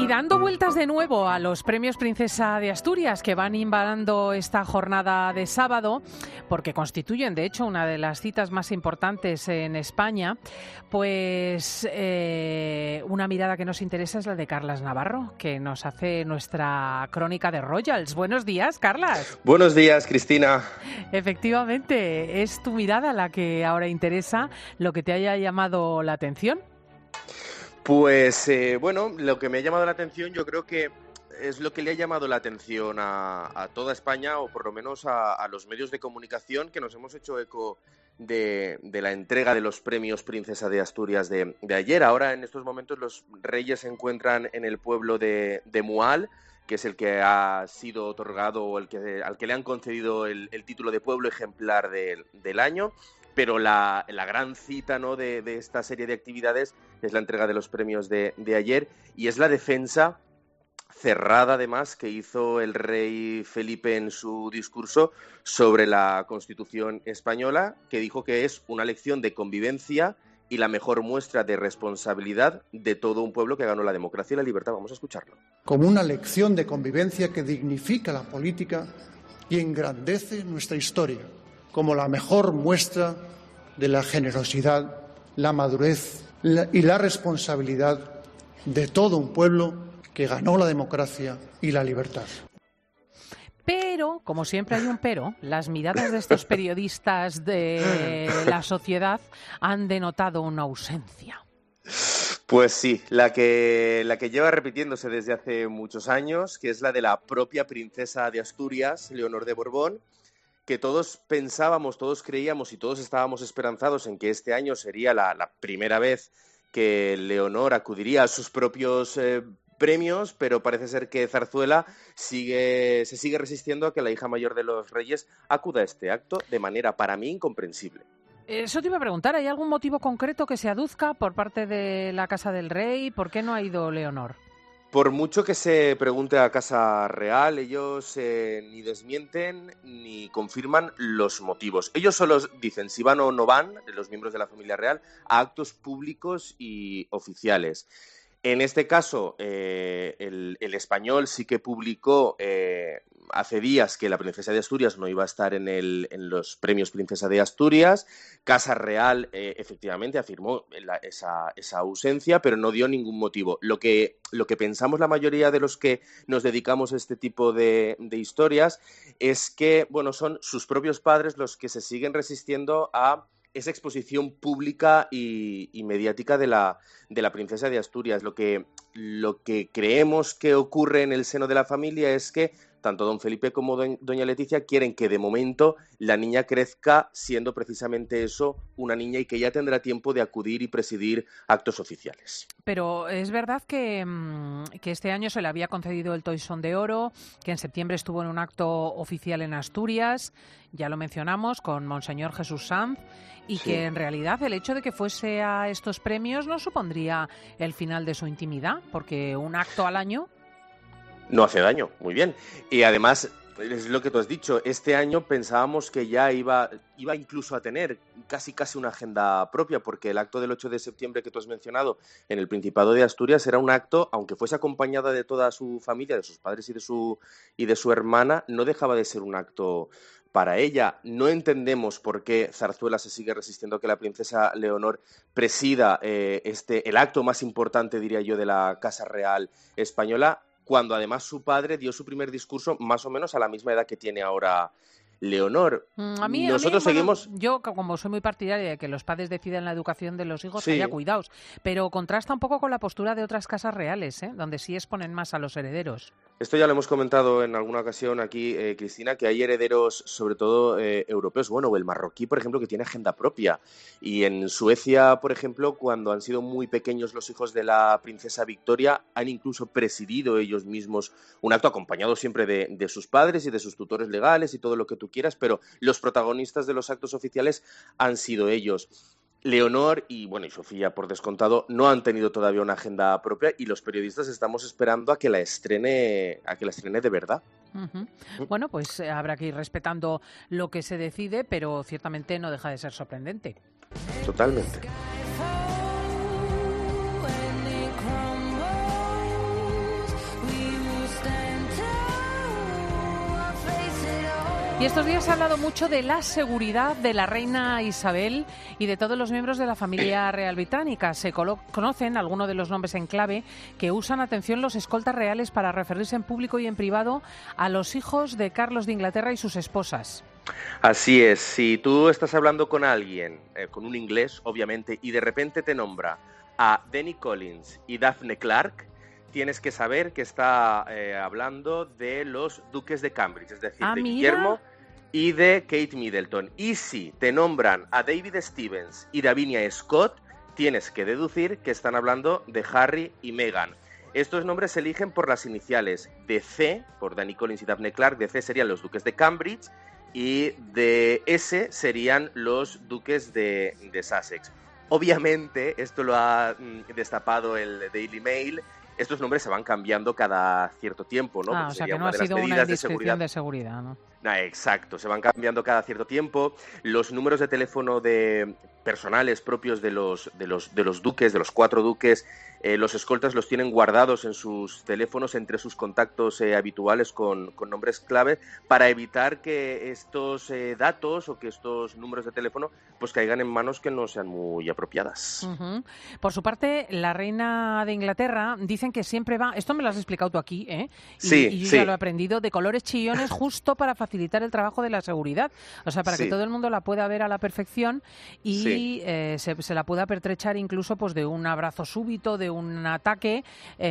Y dando vueltas de nuevo a los premios Princesa de Asturias que van invadiendo esta jornada de sábado, porque constituyen de hecho una de las citas más importantes en España, pues una mirada que nos interesa es la de Carlas Navarro, que nos hace nuestra crónica de Royals. Buenos días, Carlas. Buenos días, Cristina. Efectivamente, es tu mirada la que ahora interesa, lo que te haya llamado la atención. Pues bueno, lo que me ha llamado la atención yo creo que es lo que le ha llamado la atención a toda España, o por lo menos a los medios de comunicación que nos hemos hecho eco de la entrega de los premios Princesa de Asturias de ayer. Ahora, en estos momentos, los reyes se encuentran en el pueblo de Mual, que es el que ha sido otorgado o al que le han concedido el título de pueblo ejemplar del año. Pero la gran cita, ¿no?, de esta serie de actividades es la entrega de los premios de ayer, y es la defensa cerrada, además, que hizo el rey Felipe en su discurso sobre la Constitución española, que dijo que es una lección de convivencia y la mejor muestra de responsabilidad de todo un pueblo que ganó la democracia y la libertad. Vamos a escucharlo. Como una lección de convivencia que dignifica la política y engrandece nuestra historia, como la mejor muestra de la generosidad, la madurez y la responsabilidad de todo un pueblo que ganó la democracia y la libertad. Pero, como siempre hay un pero, las miradas de estos periodistas de la sociedad han denotado una ausencia. Pues sí, la que lleva repitiéndose desde hace muchos años, que es la de la propia princesa de Asturias, Leonor de Borbón, que todos pensábamos, todos creíamos y todos estábamos esperanzados en que este año sería la primera vez que Leonor acudiría a sus propios premios, pero parece ser que Zarzuela se sigue resistiendo a que la hija mayor de los reyes acuda a este acto de manera, para mí, incomprensible. Eso te iba a preguntar, ¿hay algún motivo concreto que se aduzca por parte de la Casa del Rey? ¿Por qué no ha ido Leonor? Por mucho que se pregunte a Casa Real, ellos ni desmienten ni confirman los motivos. Ellos solo dicen si van o no van, los miembros de la familia real, a actos públicos y oficiales. En este caso, el Español sí que publicó hace días que la princesa de Asturias no iba a estar en los premios Princesa de Asturias. Casa Real efectivamente afirmó esa ausencia, pero no dio ningún motivo. Lo que pensamos la mayoría de los que nos dedicamos a este tipo de historias es que, bueno, son sus propios padres los que se siguen resistiendo a esa exposición pública y mediática de la princesa de Asturias. Lo que creemos que ocurre en el seno de la familia es que tanto don Felipe como doña Leticia quieren que de momento la niña crezca siendo precisamente eso, una niña, y que ya tendrá tiempo de acudir y presidir actos oficiales. Pero es verdad que este año se le había concedido el Toisón de Oro, que en septiembre estuvo en un acto oficial en Asturias, ya lo mencionamos, con Monseñor Jesús Sanz, y sí, que en realidad el hecho de que fuese a estos premios no supondría el final de su intimidad, porque un acto al año no hace daño, muy bien. Y además, es lo que tú has dicho, este año pensábamos que ya iba incluso a tener casi una agenda propia, porque el acto del 8 de septiembre que tú has mencionado en el Principado de Asturias era un acto, aunque fuese acompañada de toda su familia, de sus padres y de su hermana, no dejaba de ser un acto para ella. No entendemos por qué Zarzuela se sigue resistiendo a que la princesa Leonor presida el acto más importante, diría yo, de la Casa Real española, cuando además su padre dio su primer discurso más o menos a la misma edad que tiene ahora Leonor. Seguimos... Yo, como soy muy partidaria de que los padres decidan la educación de los hijos, sí, haya cuidados, pero contrasta un poco con la postura de otras casas reales, donde sí exponen más a los herederos. Esto ya lo hemos comentado en alguna ocasión aquí, Cristina, que hay herederos, sobre todo europeos, bueno, el marroquí, por ejemplo, que tiene agenda propia. Y en Suecia, por ejemplo, cuando han sido muy pequeños los hijos de la princesa Victoria, han incluso presidido ellos mismos un acto acompañado siempre de sus padres y de sus tutores legales y todo lo que tú quieras, pero los protagonistas de los actos oficiales han sido ellos. Leonor y Sofía, por descontado, no han tenido todavía una agenda propia, y los periodistas estamos esperando a que la estrene de verdad. Uh-huh. Bueno, pues habrá que ir respetando lo que se decide, pero ciertamente no deja de ser sorprendente. Totalmente. Y estos días se ha hablado mucho de la seguridad de la reina Isabel y de todos los miembros de la familia real británica. Se conocen algunos de los nombres en clave que usan, atención, los escoltas reales para referirse en público y en privado a los hijos de Carlos de Inglaterra y sus esposas. Así es, si tú estás hablando con alguien, con un inglés, obviamente, y de repente te nombra a Danny Collins y Daphne Clark, tienes que saber que está hablando de los duques de Cambridge, es decir, de Guillermo y de Kate Middleton. Y si te nombran a David Stevens y Davinia Scott, tienes que deducir que están hablando de Harry y Meghan. Estos nombres se eligen por las iniciales de C, por Danny Collins y Daphne Clark. De C serían los duques de Cambridge y de S serían los duques de Sussex. Obviamente, esto lo ha destapado el Daily Mail. Estos nombres se van cambiando cada cierto tiempo, ¿no? O sea, que no ha sido una indiscreción de seguridad, ¿no? Exacto, se van cambiando cada cierto tiempo. Los números de teléfono de personales propios de los duques, de los 4 duques, los escoltas los tienen guardados en sus teléfonos entre sus contactos habituales con nombres clave para evitar que estos datos o que estos números de teléfono pues caigan en manos que no sean muy apropiadas. Uh-huh. Por su parte, la reina de Inglaterra dicen que siempre va, esto me lo has explicado tú aquí, ¿eh? Y yo ya lo he aprendido, de colores chillones justo para facilitar el trabajo de la seguridad, o sea, para que todo el mundo la pueda ver a la perfección y se la pueda pertrechar incluso pues de un abrazo súbito, de un ataque.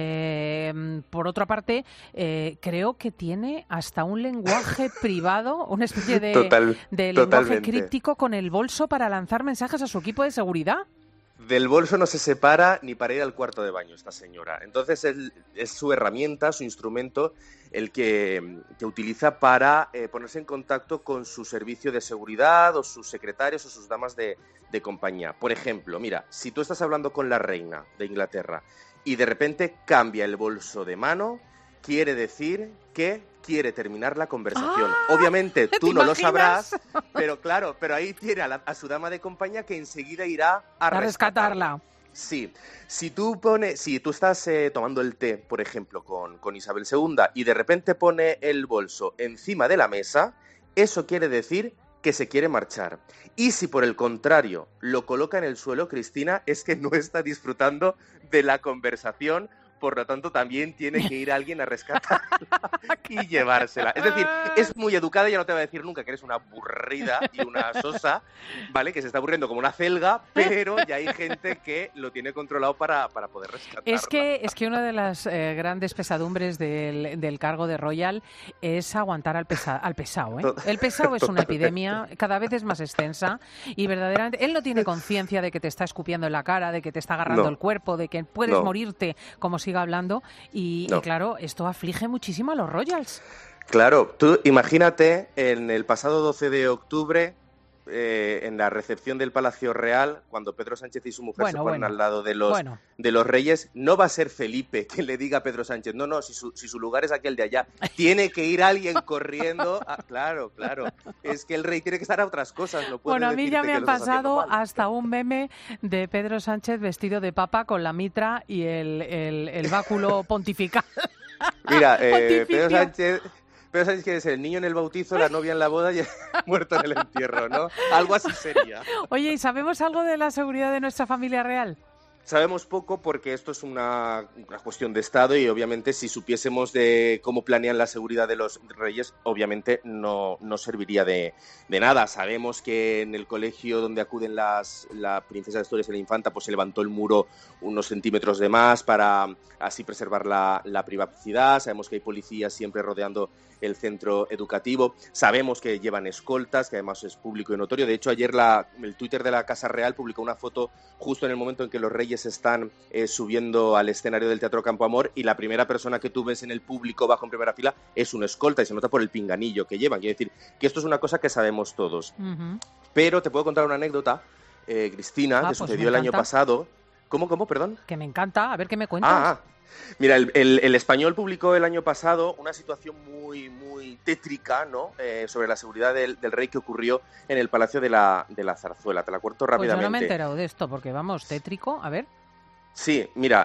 Por otra parte, creo que tiene hasta un lenguaje privado, una especie de lenguaje críptico con el bolso para lanzar mensajes a su equipo de seguridad. Del bolso no se separa ni para ir al cuarto de baño esta señora. Entonces es su herramienta, su instrumento, el que utiliza para ponerse en contacto con su servicio de seguridad o sus secretarios o sus damas de compañía. Por ejemplo, mira, si tú estás hablando con la reina de Inglaterra y de repente cambia el bolso de mano, quiere decir que quiere terminar la conversación. Obviamente tú no lo sabrás, pero claro, pero ahí tiene a su dama de compañía que enseguida irá a rescatarla. Sí, si tú estás tomando el té, por ejemplo, con Isabel II y de repente pone el bolso encima de la mesa, eso quiere decir que se quiere marchar. Y si por el contrario lo coloca en el suelo, Cristina, es que no está disfrutando de la conversación. Por lo tanto, también tiene que ir alguien a rescatarla y llevársela. Es decir, es muy educada, ya no te va a decir nunca que eres una aburrida y una sosa, ¿vale? Que se está aburriendo como una celga, pero ya hay gente que lo tiene controlado para poder rescatarla. Es que una de las grandes pesadumbres del cargo de Royal es aguantar al pesado, ¿eh? El pesado es una epidemia, cada vez es más extensa y verdaderamente él no tiene conciencia de que te está escupiendo en la cara, de que te está agarrando el cuerpo, de que puedes morirte como si hablando y claro, esto aflige muchísimo a los Royals. Claro, tú imagínate en el pasado 12 de octubre en la recepción del Palacio Real, cuando Pedro Sánchez y su mujer se ponen al lado de los reyes, no va a ser Felipe quien le diga a Pedro Sánchez, no, si su lugar es aquel de allá, tiene que ir alguien corriendo. Claro, es que el rey tiene que estar a otras cosas. No puede a mí ya me han pasado hasta un meme de Pedro Sánchez vestido de papa con la mitra y el báculo pontifical. Mira, Pedro Sánchez quiere ser el niño en el bautizo, la novia en la boda y el muerto en el entierro, ¿no? Algo así sería. Oye, ¿y sabemos algo de la seguridad de nuestra familia real? Sabemos poco porque esto es una cuestión de Estado y obviamente si supiésemos de cómo planean la seguridad de los reyes, obviamente no serviría de nada. Sabemos que en el colegio donde acuden la princesa de Asturias y la infanta pues se levantó el muro unos centímetros de más para así preservar la privacidad. Sabemos que hay policías siempre rodeando el centro educativo. Sabemos que llevan escoltas, que además es público y notorio. De hecho, ayer el Twitter de la Casa Real publicó una foto justo en el momento en que los reyes están subiendo al escenario del Teatro Campo Amor y la primera persona que tú ves en el público bajo en primera fila es un escolta y se nota por el pinganillo que llevan. Quiere decir que esto es una cosa que sabemos todos. Uh-huh. Pero te puedo contar una anécdota, Cristina, que sucedió el año pasado. ¿Cómo? Perdón. Que me encanta. A ver qué me cuentas. Mira, el Español publicó el año pasado una situación muy, muy tétrica, ¿no? Sobre la seguridad del rey que ocurrió en el Palacio de la Zarzuela. Te la cuento rápidamente. Pues yo no me he enterado de esto, porque vamos, tétrico, a ver. Sí, mira,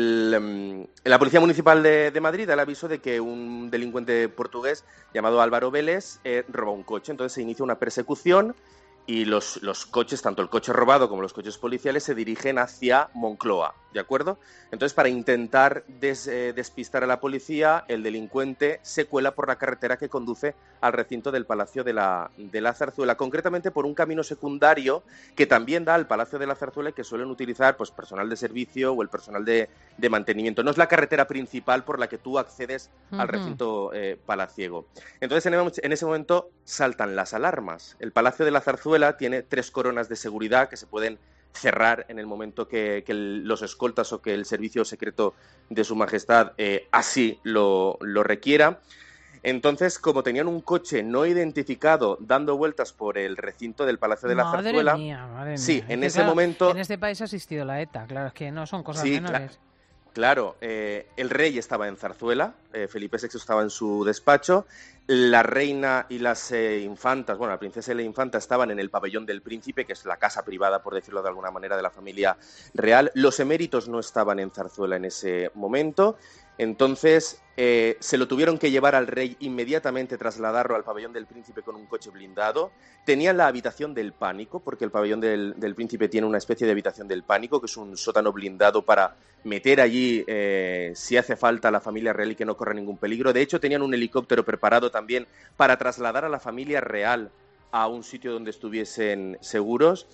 la Policía Municipal de Madrid da el aviso de que un delincuente portugués llamado Álvaro Vélez roba un coche. Entonces se inicia una persecución y los coches, tanto el coche robado como los coches policiales, se dirigen hacia Moncloa, ¿de acuerdo? Entonces, para intentar despistar a la policía, el delincuente se cuela por la carretera que conduce al recinto del Palacio de la Zarzuela, concretamente por un camino secundario que también da al Palacio de la Zarzuela y que suelen utilizar pues personal de servicio o el personal de mantenimiento. No es la carretera principal por la que tú accedes al recinto palaciego. Entonces, en ese momento saltan las alarmas. El Palacio de la Zarzuela tiene 3 coronas de seguridad que se pueden cerrar en el momento que los escoltas o que el servicio secreto de Su Majestad así lo requiera. Entonces, como tenían un coche no identificado dando vueltas por el recinto del Palacio de la Zarzuela... Madre mía. Sí, en ese momento... En este país ha existido la ETA, claro, es que no son cosas menores. Claro, el rey estaba en Zarzuela, Felipe VI estaba en su despacho, la reina y las infantas, bueno, la princesa y la infanta estaban en el pabellón del príncipe, que es la casa privada, por decirlo de alguna manera, de la familia real. Los eméritos no estaban en Zarzuela en ese momento. Entonces, se lo tuvieron que llevar al rey inmediatamente, trasladarlo al pabellón del príncipe con un coche blindado. Tenían la habitación del pánico, porque el pabellón del príncipe tiene una especie de habitación del pánico, que es un sótano blindado para meter allí, si hace falta, a la familia real y que no corra ningún peligro. De hecho, tenían un helicóptero preparado también para trasladar a la familia real a un sitio donde estuviesen seguros.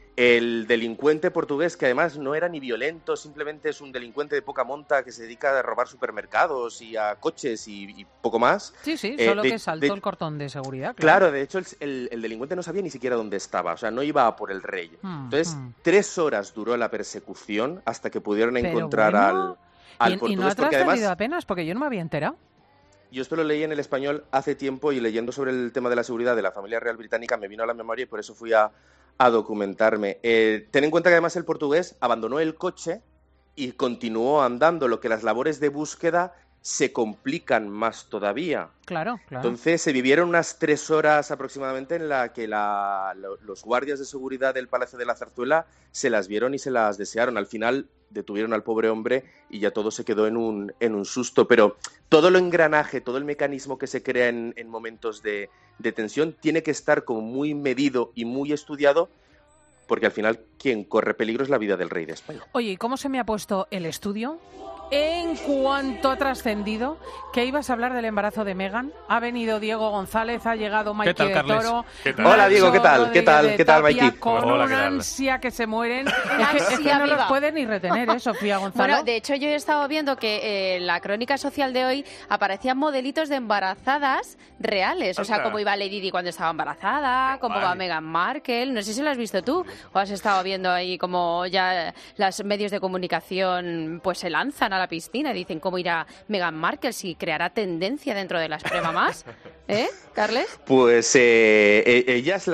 El delincuente portugués, que además no era ni violento, simplemente es un delincuente de poca monta que se dedica a robar supermercados y a coches y poco más. Sí, solo que saltó el cordón de seguridad. Claro, de hecho el delincuente no sabía ni siquiera dónde estaba, o sea, no iba a por el rey. Entonces, 3 horas duró la persecución hasta que pudieron encontrar al portugués. ¿Y no ha trascendido apenas? Porque yo no me había enterado. Yo esto lo leí en El Español hace tiempo y leyendo sobre el tema de la seguridad de la familia real británica me vino a la memoria y por eso fui a documentarme. Ten en cuenta que además el portugués abandonó el coche y continuó andando, lo que las labores de búsqueda se complican más todavía. Claro. Entonces se vivieron unas 3 horas aproximadamente en la que los guardias de seguridad del Palacio de la Zarzuela se las vieron y se las desearon. Al final detuvieron al pobre hombre y ya todo se quedó en un susto. Pero todo el engranaje, todo el mecanismo que se crea en momentos de tensión tiene que estar como muy medido y muy estudiado, porque al final quien corre peligro es la vida del rey de España. Oye, ¿y cómo se me ha puesto el estudio? En cuanto ha trascendido que ibas a hablar del embarazo de Meghan, ha venido Diego González, ha llegado Mikey de Toro. Hola Diego, ¿qué tal? ¿Qué tal, Mikey? Con una ansia que se mueren. Es que no los pueden ni retener, Sofía González. Bueno, de hecho yo he estado viendo que en la crónica social de hoy aparecían modelitos de embarazadas reales. O sea, cómo iba Lady Di cuando estaba embarazada, cómo va Meghan Markle. No sé si lo has visto tú o has estado viendo ahí como ya los medios de comunicación pues se lanzan a la piscina y dicen cómo irá Meghan Markle, si creará tendencia dentro de las premamás. Carles? Pues ellas,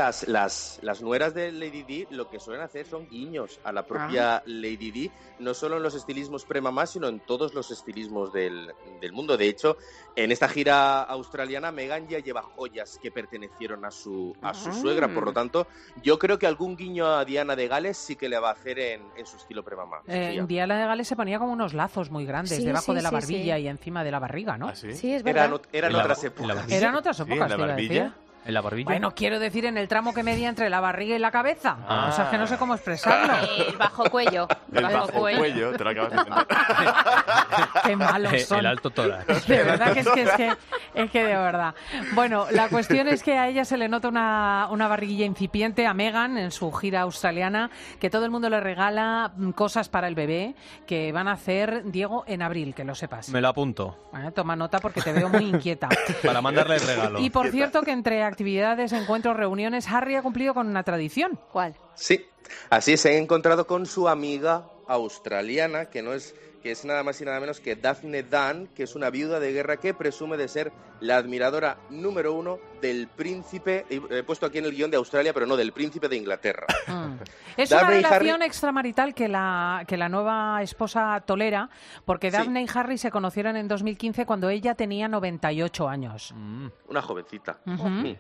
las nueras de Lady Di, lo que suelen hacer son guiños a la propia Lady Di, no solo en los estilismos premamás, sino en todos los estilismos del mundo. De hecho, en esta gira australiana, Meghan ya lleva joyas que pertenecieron a su suegra. Por lo tanto, yo creo que algún guiño a Diana de Gales sí que le va a hacer en su estilo premamá. Diana de Gales se ponía como unos lazos muy grandes debajo de la barbilla y encima de la barriga, ¿no? Sí, es verdad. Eran otras épocas. Eran otras épocas, ¿en la barbilla? ¿En la barbilla? Bueno, quiero decir en el tramo que media entre la barriga y la cabeza. O sea, que no sé cómo expresarlo. Bajo cuello. El bajo cuello, te lo acabas de inventar. Qué malos son. El alto tórax. De verdad que es que de verdad. Bueno, la cuestión es que a ella se le nota una barriguilla incipiente, a Meghan en su gira australiana, que todo el mundo le regala cosas para el bebé que van a hacer, Diego, en abril, que lo sepas. Me lo apunto. Bueno, toma nota porque te veo muy inquieta. Para mandarle el regalo. Y por cierto que entre actividades, encuentros, reuniones, Harry ha cumplido con una tradición. ¿Cuál? Sí, así se ha encontrado con su amiga australiana, que es nada más y nada menos que Daphne Dunn, que es una viuda de guerra que presume de ser la admiradora número 1 del príncipe, he puesto aquí en el guión de Australia, pero no, del príncipe de Inglaterra. Es una relación extramarital que la nueva esposa tolera, porque Daphne y Harry se conocieron en 2015 cuando ella tenía 98 años. Una jovencita.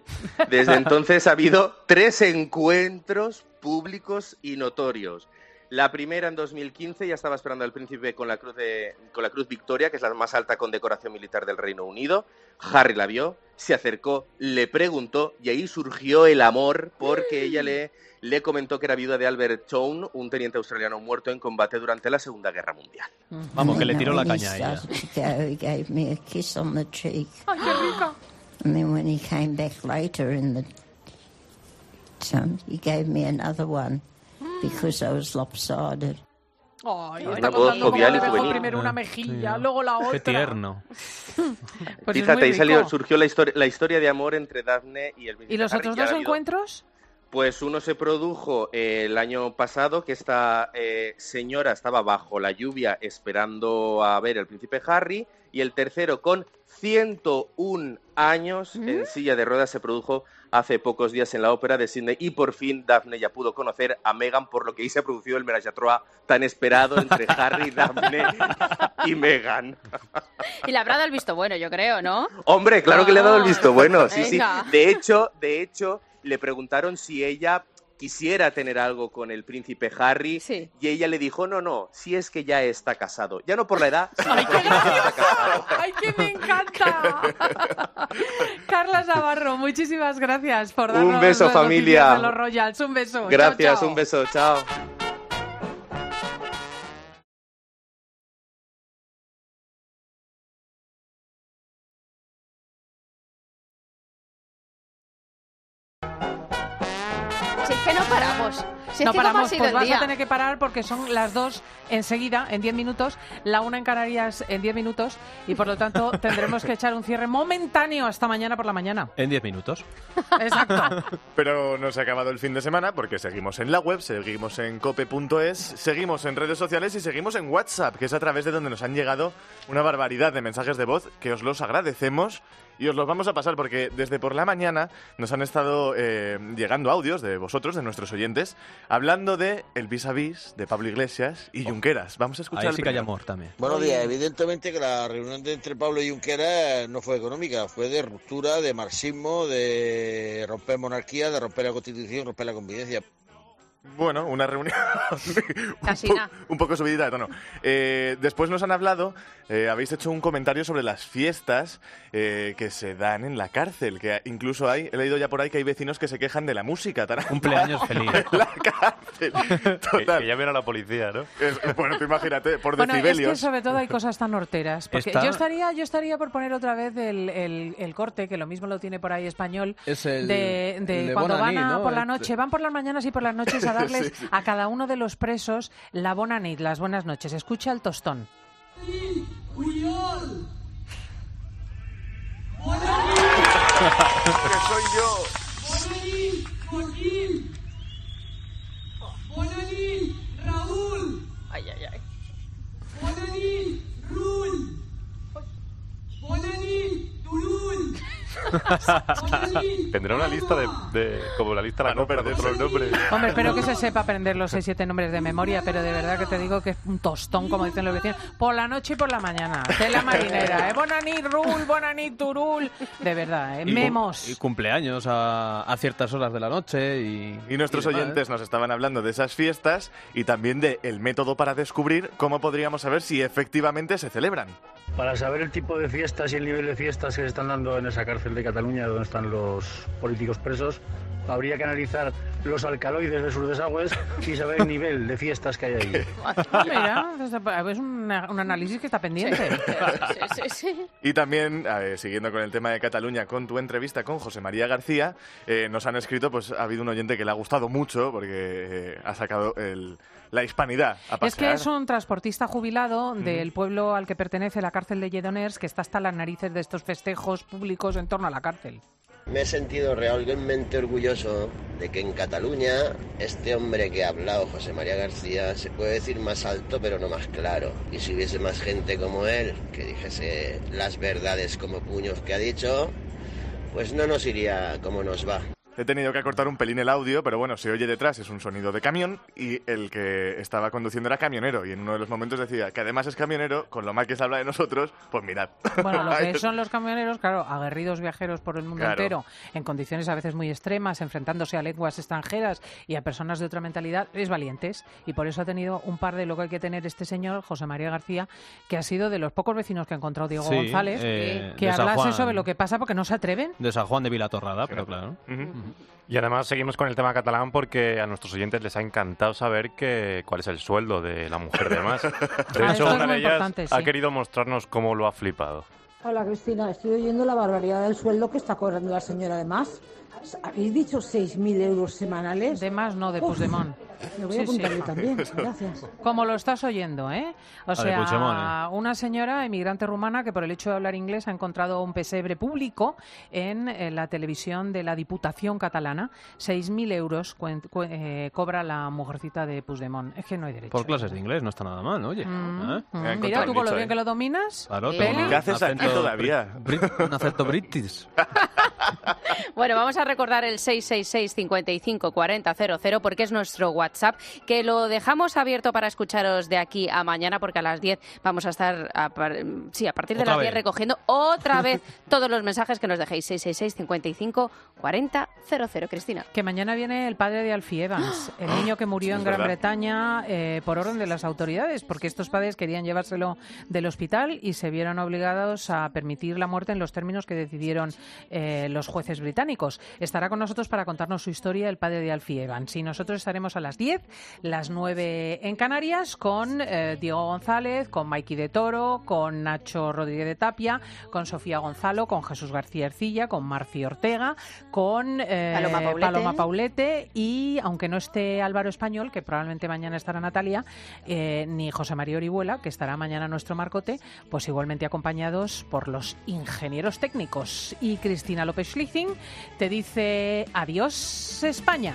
Desde entonces ha habido 3 encuentros públicos y notorios. La primera en 2015 ya estaba esperando al príncipe con la cruz Victoria, que es la más alta condecoración militar del Reino Unido. Harry la vio, se acercó, le preguntó y ahí surgió el amor porque ella le comentó que era viuda de Albert Tone, un teniente australiano muerto en combate durante la Segunda Guerra Mundial. Vamos, que le tiró la caña a ella. He gave me a kiss on the cheek. ¡Ay, qué rica! And then when he came back later in the term, he gave me another one because I was lopsided. Ay, Una está voz contando cómo jovial le y dejó juvenil. primero una mejilla, Sí. luego la otra. Qué tierno. Pues Fíjate, es ahí muy rico. surgió la historia de amor entre Daphne y el príncipe ¿Y los Harry. otros Ya dos ha habido- encuentros? Pues uno se produjo el año pasado, que esta señora estaba bajo la lluvia esperando a ver al príncipe Harry, y el tercero, con 101 años, en silla de ruedas, se produjo hace pocos días en la ópera de Sydney, y por fin Daphne ya pudo conocer a Meghan, por lo que ahí se ha producido el ménage à trois tan esperado entre Harry, Daphne y Meghan. Y le habrá dado el visto bueno, yo creo, ¿no? Hombre, claro que le ha dado el visto bueno, sí, sí. Venga. De hecho, le preguntaron si ella quisiera tener algo con el príncipe Harry, Sí. y ella le dijo, no, si es que ya está casado. Ya no por la edad, sino ¡Ay, porque qué ya está gracioso! casado. ¡Ay, que me encanta! Carla Navarro, muchísimas gracias por darnos Un beso, las noticias familia. de los Royals. Un beso. Gracias, Chao, chao. un beso, chao. Si es que no paramos. Si es No que cómo ha paramos, sido pues el vas día. a tener que parar porque son las 2 enseguida, en 10 minutos, la 1 en Canarias en 10 minutos, y por lo tanto tendremos que echar un cierre momentáneo hasta mañana por la mañana. En 10 minutos. Exacto. Pero no se ha acabado el fin de semana porque seguimos en la web, seguimos en cope.es, seguimos en redes sociales y seguimos en WhatsApp, que es a través de donde nos han llegado una barbaridad de mensajes de voz que os los agradecemos y os los vamos a pasar porque desde por la mañana nos han estado llegando audios de vosotros, de nuestros oyentes, hablando de el vis a vis de Pablo Iglesias y Junqueras. Vamos a escuchar Ahí el sí que hay primero. amor también. Buenos días. Evidentemente que la reunión entre Pablo y Junqueras no fue económica, fue de ruptura, de marxismo, de romper monarquía, de romper la Constitución, romper la convivencia. Bueno, una reunión Casi un, nada. un poco subidita de tono. Después nos han hablado, habéis hecho un comentario sobre las fiestas que se dan en la cárcel, que incluso he leído ya por ahí que hay vecinos que se quejan de la música. Cumpleaños feliz. En la cárcel. Total. Que ya viene a la policía, ¿no? Bueno, tú imagínate, por Bueno, es decibelios. que sobre todo hay cosas tan horteras. Porque Está- yo estaría por poner otra vez el corte, que lo mismo lo tiene por ahí español, Es el de de cuando van Bonanit, ¿no? por la noche, van por las mañanas y por las noches a darles Sí, sí. a cada uno de los presos la Bonanit, las buenas noches. Escucha el tostón. Que soy yo. Ay, ay, ay. Tendrá una lista de como la lista de la no compra de perderse. otros nombres. Hombre, espero que se sepa aprender los 6-7 nombres de memoria, pero de verdad que te digo que es un tostón, como dicen los vecinos, por la noche y por la mañana. Tela marinera, Bonanit, Rul, Bonanit, Turul. De verdad, Y memos. cumpleaños a ciertas horas de la noche Y nuestros demás. oyentes nos estaban hablando de esas fiestas y también de el método para descubrir cómo podríamos saber si efectivamente se celebran. Para saber el tipo de fiestas y el nivel de fiestas que se están dando en esa cárcel de Cataluña, donde están los políticos presos, habría que analizar los alcaloides de sus desagües y saber el nivel de fiestas que hay ahí. Ah, mira, es un análisis que está pendiente. Sí. Y también, siguiendo con el tema de Cataluña, con tu entrevista con José María García, nos han escrito, pues ha habido un oyente que le ha gustado mucho porque ha sacado la hispanidad a pasear. Es que es un transportista jubilado del pueblo al que pertenece la cárcel de Lledoners, que está hasta las narices de estos festejos públicos en torno a la cárcel. Me he sentido realmente orgulloso de que en Cataluña este hombre que ha hablado, José María García, se puede decir más alto pero no más claro. Y si hubiese más gente como él, que dijese las verdades como puños que ha dicho, pues no nos iría como nos va. He tenido que acortar un pelín el audio, pero bueno, se oye detrás, es un sonido de camión y el que estaba conduciendo era camionero y en uno de los momentos decía que además es camionero, con lo mal que se habla de nosotros, pues mirad. Bueno, lo que son los camioneros, claro, aguerridos viajeros por el mundo Claro. entero, en condiciones a veces muy extremas, enfrentándose a lenguas extranjeras y a personas de otra mentalidad, es valientes. Y por eso ha tenido un par de lo que hay que tener este señor, José María García, que ha sido de los pocos vecinos que ha encontrado Diego Sí, González, de que San hablase Juan. sobre lo que pasa porque no se atreven. De San Juan de Vilatorrada, pero claro. Y además seguimos con el tema catalán porque a nuestros oyentes les ha encantado saber cuál es el sueldo de la mujer de más. De esto hecho, es una muy de ellas importante, ha sí. querido mostrarnos cómo lo ha flipado. Hola Cristina, estoy oyendo la barbaridad del sueldo que está cobrando la señora de Mas. ¿Habéis dicho 6.000 euros semanales? De más, no, de Puigdemont. Me voy a apuntar yo también, gracias. Como lo estás oyendo, ¿eh? O de Puigdemont, sea, una señora emigrante rumana que por el hecho de hablar inglés ha encontrado un pesebre público en la televisión de la Diputación catalana. 6.000 euros cobra la mujercita de Puigdemont. Es que no hay derecho. Por clases de inglés no está nada mal, oye. Mira, tú con lo bien que lo dominas. Claro, Peli. ¿Qué haces aquí todavía? Un acento british. Bueno, vamos a recordar el 666 55 40 00 porque es nuestro WhatsApp, que lo dejamos abierto para escucharos de aquí a mañana porque a las 10 vamos a estar a partir de Otra las 10 vez. recogiendo otra vez todos los mensajes que nos dejéis. 666 55 40 00. Cristina. Que mañana viene el padre de Alfie Evans, el niño que murió Sí, en es Gran verdad. Bretaña por orden de las autoridades, porque estos padres querían llevárselo del hospital y se vieron obligados a permitir la muerte en los términos que decidieron los jueces británicos. Estará con nosotros para contarnos su historia el padre de Alfie Evans. Y nosotros estaremos a las 10, las 9 en Canarias, con Diego González, con Maiki de Toro, con Nacho Rodríguez de Tapia, con Sofía Gonzalo, con Jesús García Ercilla, con Marci Ortega, con Paloma Paulete y, aunque no esté Álvaro Español, que probablemente mañana estará Natalia, ni José María Orihuela, que estará mañana nuestro Marcote, pues igualmente acompañados por los ingenieros técnicos. Y Cristina López Schlichting te dice adiós, España.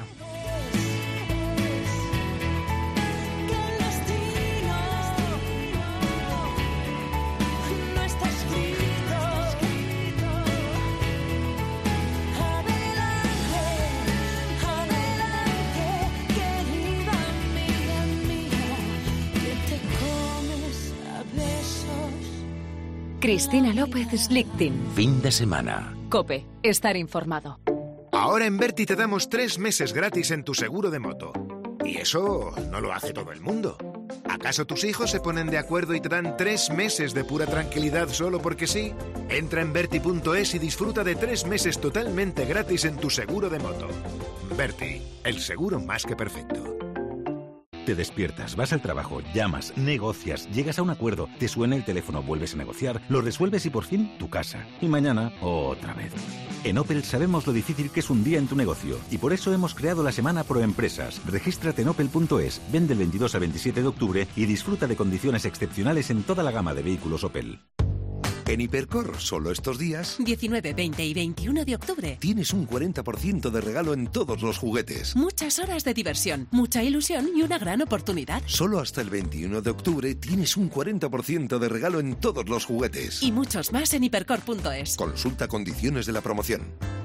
Cristina López Schlichting. Fin de semana. COPE. Estar informado. Ahora en Berti te damos 3 meses gratis en tu seguro de moto. Y eso no lo hace todo el mundo. ¿Acaso tus hijos se ponen de acuerdo y te dan 3 meses de pura tranquilidad solo porque sí? Entra en Berti.es y disfruta de 3 meses totalmente gratis en tu seguro de moto. Berti, el seguro más que perfecto. Te despiertas, vas al trabajo, llamas, negocias, llegas a un acuerdo, te suena el teléfono, vuelves a negociar, lo resuelves y por fin tu casa. Y mañana, otra vez. En Opel sabemos lo difícil que es un día en tu negocio y por eso hemos creado la Semana Pro Empresas. Regístrate en opel.es, vende el 22 al 27 de octubre y disfruta de condiciones excepcionales en toda la gama de vehículos Opel. En Hipercor, solo estos días, 19, 20 y 21 de octubre. tienes un 40% de regalo en todos los juguetes. Muchas horas de diversión, mucha ilusión y una gran oportunidad. Solo hasta el 21 de octubre tienes un 40% de regalo en todos los juguetes. Y muchos más en hipercor.es. Consulta condiciones de la promoción.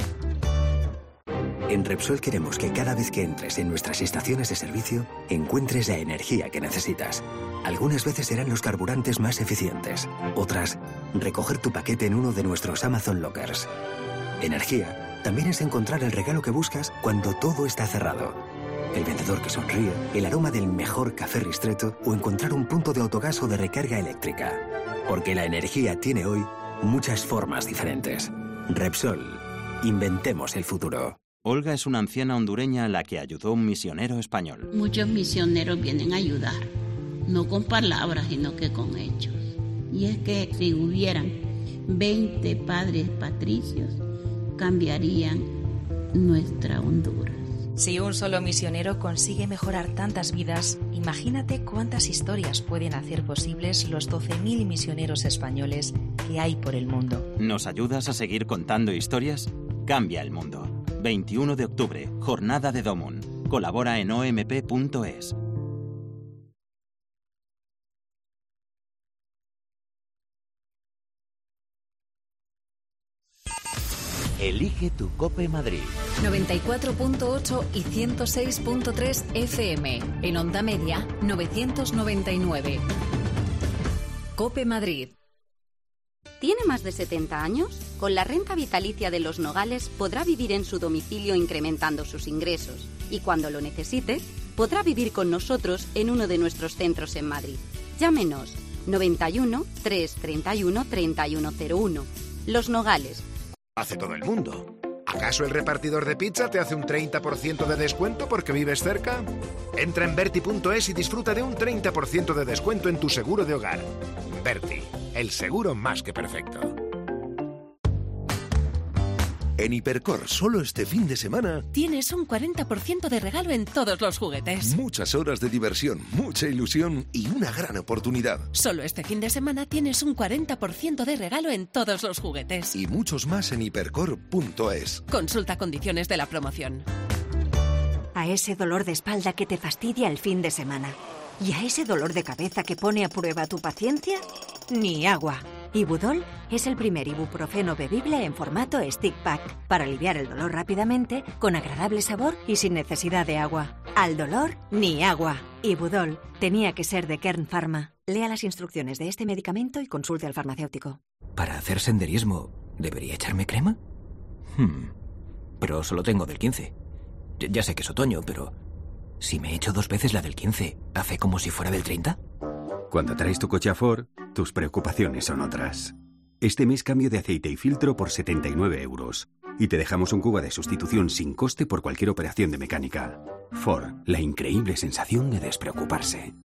En Repsol queremos que cada vez que entres en nuestras estaciones de servicio, encuentres la energía que necesitas. Algunas veces serán los carburantes más eficientes. Otras, recoger tu paquete en uno de nuestros Amazon Lockers. Energía también es encontrar el regalo que buscas cuando todo está cerrado. El vendedor que sonríe, el aroma del mejor café Ristretto o encontrar un punto de autogas o de recarga eléctrica. Porque la energía tiene hoy muchas formas diferentes. Repsol. Inventemos el futuro. Olga es una anciana hondureña a la que ayudó un misionero español. Muchos misioneros vienen a ayudar, no con palabras, sino que con hechos. Y es que si hubieran 20 padres patricios, cambiarían nuestra Honduras. Si un solo misionero consigue mejorar tantas vidas, imagínate cuántas historias pueden hacer posibles los 12.000 misioneros españoles que hay por el mundo. ¿Nos ayudas a seguir contando historias? Cambia el mundo. 21 de octubre, Jornada de Domun. Colabora en omp.es. Elige tu Cope Madrid. 94.8 y 106.3 FM. En onda media, 999. Cope Madrid. ¿Tiene más de 70 años? Con la renta vitalicia de Los Nogales podrá vivir en su domicilio incrementando sus ingresos. Y cuando lo necesite, podrá vivir con nosotros en uno de nuestros centros en Madrid. Llámenos 91 331 3101. Los Nogales. Hace todo el mundo. ¿Acaso el repartidor de pizza te hace un 30% de descuento porque vives cerca? Entra en Berti.es y disfruta de un 30% de descuento en tu seguro de hogar. Berti, el seguro más que perfecto. En Hipercor, solo este fin de semana, tienes un 40% de regalo en todos los juguetes. muchas horas de diversión, mucha ilusión y una gran oportunidad. Solo este fin de semana tienes un 40% de regalo en todos los juguetes. Y muchos más en hipercor.es. Consulta condiciones de la promoción. A ese dolor de espalda que te fastidia el fin de semana. ¿Y a ese dolor de cabeza que pone a prueba tu paciencia? Ni agua. Ibudol es el primer ibuprofeno bebible en formato stick pack para aliviar el dolor rápidamente, con agradable sabor y sin necesidad de agua. Al dolor, ni agua. Ibudol tenía que ser de Kern Pharma. Lea las instrucciones de este medicamento y consulte al farmacéutico. Para hacer senderismo, ¿debería echarme crema? Pero solo tengo del 15. Ya sé que es otoño, pero si me echo 2 veces la del 15, ¿hace como si fuera del 30? Cuando traes tu coche a Ford, tus preocupaciones son otras. Este mes cambio de aceite y filtro por 79 euros. Y te dejamos un cuba de sustitución sin coste por cualquier operación de mecánica. Ford, la increíble sensación de despreocuparse.